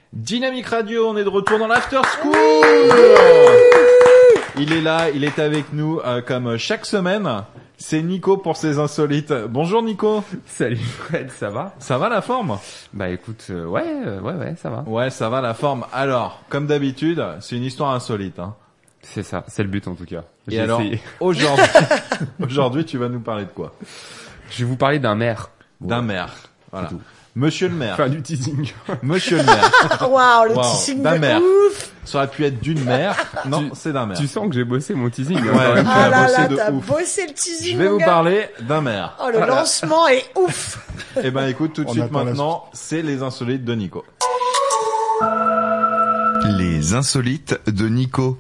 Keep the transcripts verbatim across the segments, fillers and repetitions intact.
Dynamique Radio, on est de retour dans l'After School. Il est là, il est avec nous euh, comme chaque semaine. C'est Nico pour ses insolites. Bonjour Nico. Salut Fred, ça va? Ça va la forme? Bah écoute, euh, ouais, euh, ouais, ouais, ça va. Ouais, ça va la forme. Alors, comme d'habitude, c'est une histoire insolite. Hein. C'est ça, c'est le but en tout cas. Et J'ai alors, essayé. aujourd'hui, aujourd'hui, tu vas nous parler de quoi? Je vais vous parler d'un maire. D'un Ouais. maire. Voilà. C'est tout. Monsieur le maire. Faire du teasing. Monsieur le maire. Waouh, le Wow. teasing D'un de maire. ouf. Ça aurait pu être d'une mère. Non, Tu- c'est d'un maire. Tu sens que j'ai bossé mon teasing. hein, Ouais. quand même. Tu Ah as là bossé là, de t'as ouf. bossé le teasing, Je vais mon vous gars. parler d'un maire. Oh, le lancement est ouf. Eh ben, écoute, tout de On suite attend la maintenant, c'est les insolites de Nico. Les insolites de Nico.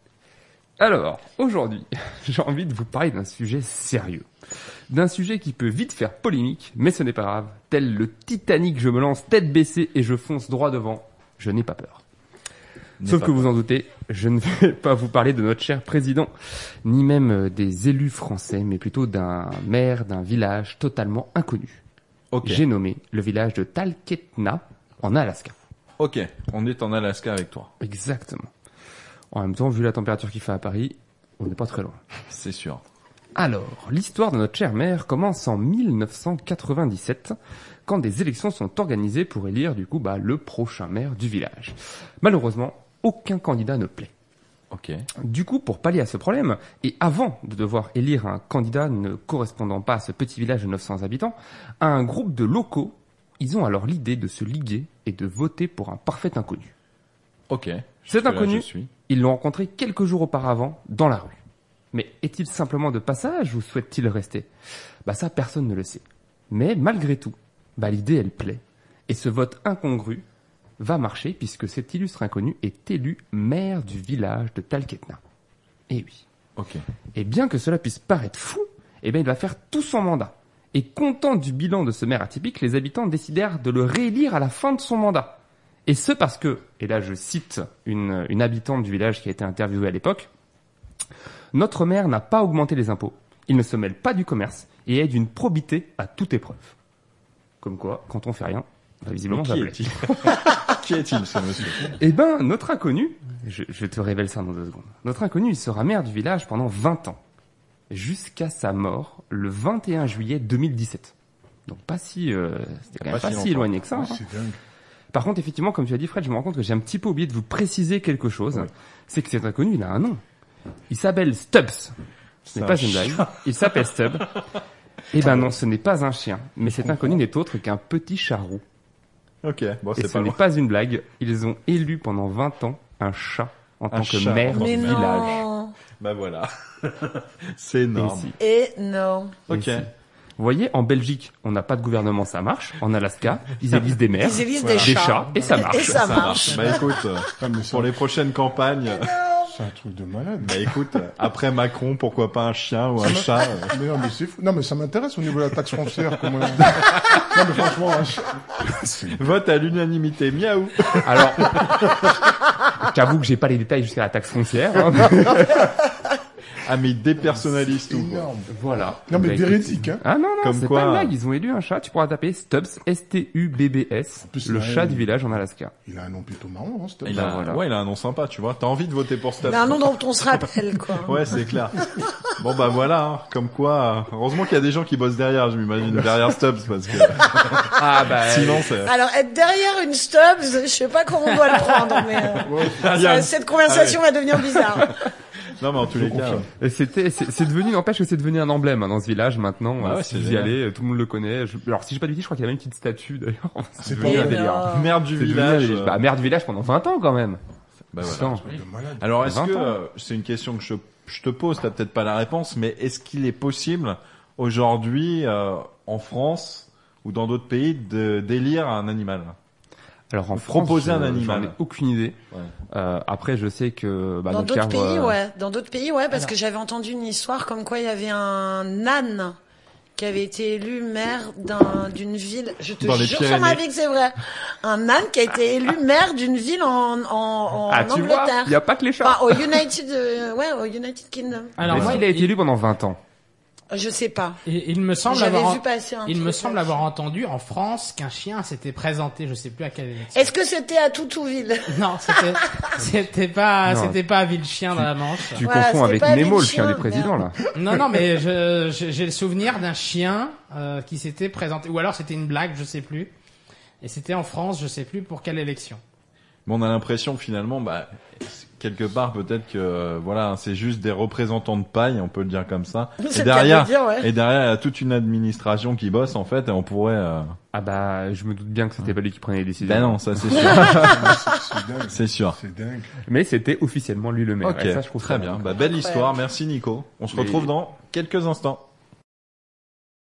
Alors, aujourd'hui, j'ai envie de vous parler d'un sujet sérieux. D'un sujet qui peut vite faire polémique, mais ce n'est pas grave. Tel le Titanic, je me lance tête baissée et je fonce droit devant. Je n'ai pas peur. N'aie Sauf pas que peur. vous en doutez, je ne vais pas vous parler de notre cher président, ni même des élus français, mais plutôt d'un maire d'un village totalement inconnu. Ok. J'ai nommé le village de Talkeetna, en Alaska. Ok. On est en Alaska avec toi. Exactement. En même temps, vu la température qu'il fait à Paris, on n'est pas très loin. C'est sûr. Alors, l'histoire de notre cher maire commence en mille neuf cent quatre-vingt-dix-sept, quand des élections sont organisées pour élire du coup bah, le prochain maire du village. Malheureusement, aucun candidat ne plaît. Ok. Du coup, pour pallier à ce problème, et avant de devoir élire un candidat ne correspondant pas à ce petit village de neuf cents habitants, un groupe de locaux, ils ont alors l'idée de se liguer et de voter pour un parfait inconnu. Ok. Cet Jusque-là, inconnu, je suis. ils l'ont rencontré quelques jours auparavant dans la rue. Mais est-il simplement de passage ou souhaite-t-il rester? Bah ça, personne ne le sait. Mais malgré tout, bah l'idée, elle plaît. Et ce vote incongru va marcher puisque cet illustre inconnu est élu maire du village de Talkeetna. Eh oui. Ok. Et bien que cela puisse paraître fou, eh bien il va faire tout son mandat. Et content du bilan de ce maire atypique, les habitants décidèrent de le réélire à la fin de son mandat. Et ce parce que, et là je cite une, une habitante du village qui a été interviewée à l'époque, notre maire n'a pas augmenté les impôts, il ne se mêle pas du commerce et est d'une probité à toute épreuve. Comme quoi, quand on fait rien, bah, visiblement Donc, ça qui plaît. est-il? Qui est-il, ce monsieur? Eh ben, notre inconnu, je, je te révèle ça dans deux secondes. Notre inconnu, il sera maire du village pendant vingt ans. Jusqu'à sa mort, le vingt et un juillet deux mille dix-sept. Donc pas si, euh, c'était quand même Pas pas, si si longtemps. éloigné que ça. Ouais, hein. c'est dingue. Par contre, effectivement, comme tu as dit Fred, je me rends compte que j'ai un petit peu oublié de vous préciser quelque chose. Oui. C'est que cet inconnu, il a un nom. Il s'appelle Stubbs. Ce C'est n'est un pas une chien. blague. Il s'appelle Stubbs. Eh ben non, ce n'est pas un chien. Mais cet inconnu n'est autre qu'un petit chat roux. Ok. Bon, Et c'est ce pas n'est loin. pas une blague. Ils ont élu pendant vingt ans un chat en tant que chat. maire Mais du village. non. Bah voilà. C'est Et énorme. si. Et non. Ok. Et si. Vous voyez, en Belgique, on n'a pas de gouvernement, ça marche. En Alaska, ils élisent des maires, Ils élisent voilà, des chats. et ça marche. Et ça marche. Bah écoute, euh, Ah, mais c'est pour les prochaines campagnes, c'est un truc de malade. bah écoute, euh, après Macron, pourquoi pas un chien ou un chat euh, Mais non, mais c'est fou. Non, mais ça m'intéresse au niveau de la taxe foncière. Comment... non, mais franchement, un ch- c'est- Vote à l'unanimité, miaou. Alors, j'avoue que j'ai pas les détails jusqu'à la taxe foncière. hein. Ah mais il dépersonnalise tout. quoi. énorme. Voilà. Non, mais Bah, écoute, véridique, hein. Ah non, non, Comme c'est quoi- pas une blague. Ils ont élu un chat. Tu pourras taper Stubbs, S T U B B S, plus, le il a chat un- du village en Alaska. Il a un nom plutôt marrant, hein, Stubbs. Il Bah, a, voilà. ouais, il a un nom sympa, tu vois. T'as envie de voter pour Stubbs. Il a un nom dont on se rappelle, quoi. Ouais, c'est clair. Bon bah voilà, hein. Comme quoi, euh, heureusement qu'il y a des gens qui bossent derrière, je m'imagine, derrière Stubbs, parce que Ah bah. sinon c'est... Alors, être derrière une Stubbs, je sais pas comment on doit le prendre, mais euh, Il y a ça- une- cette conversation va devenir bizarre. Non mais en tous les cas, confirme. euh, Et c'était, c'est, c'est devenu, n'empêche que c'est devenu un emblème hein, dans ce village maintenant. Ouais, Euh, ouais, si c'est vous y génial. allez, euh, tout le monde le connaît. Je- alors si j'ai pas de bêtises, je crois qu'il y a même une petite statue d'ailleurs. C'est devenu Et un délire. non. maire du C'est devenu un village. délire. euh, Bah, maire du village pendant vingt ans quand même. bah voilà. Putain. Truc de malade. Alors est-ce vingt que, ans. euh, c'est une question que je, je te pose, t'as peut-être pas la réponse, mais est-ce qu'il est possible aujourd'hui euh, en France ou dans d'autres pays de d'élire un animal? Alors en Ou France, proposer un je- animal. j'en ai aucune idée. Ouais. Euh, après, je sais que bah, Dans notre d'autres cher, pays, euh, ouais. Dans d'autres pays, ouais, parce que j'avais entendu une histoire comme quoi il y avait un âne qui avait été élu maire d'un, d'une ville. Je te Dans les jure sur ma Pyrénées. vie que c'est vrai. Un âne qui a été élu maire d'une ville en, en, en Ah, tu vois, Angleterre. il y a pas que les chats. Enfin, au United, euh, ouais, au United Kingdom. Alors Mais moi, il a été élu pendant vingt ans. Je sais pas. Et il me semble J'avais avoir, vu passer un il truc me semble là-dessus. avoir entendu en France qu'un chien s'était présenté, je sais plus à quelle élection. Est-ce que c'était à Toutouville? Non, c'était, c'était pas, Non. c'était pas à Villechien dans la Manche. Tu Voilà, confonds c'était avec pas Nemo, le Villechien, chien du président, là. Non, non, mais je, je- j'ai le souvenir d'un chien euh, qui s'était présenté, ou alors c'était une blague, je sais plus. Et c'était en France, je sais plus pour quelle élection. Mais on a l'impression finalement, bah, quelque part peut-être que euh, voilà, c'est juste des représentants de paille, on peut le dire comme ça. C'est Et le cas de derrière, le dire, ouais. et derrière, il y a toute une administration qui bosse en fait, et on pourrait. Euh... Ah bah, je me doute bien que c'était pas lui qui prenait les décisions. Ben non, ça c'est sûr. C'est dingue. C'est sûr. C'est dingue. Mais c'était officiellement lui le maire. Ok, Et ça, je trouve très ça bien. bon. Bah, belle Incroyable. histoire, merci Nico. On se Mais- retrouve dans quelques instants.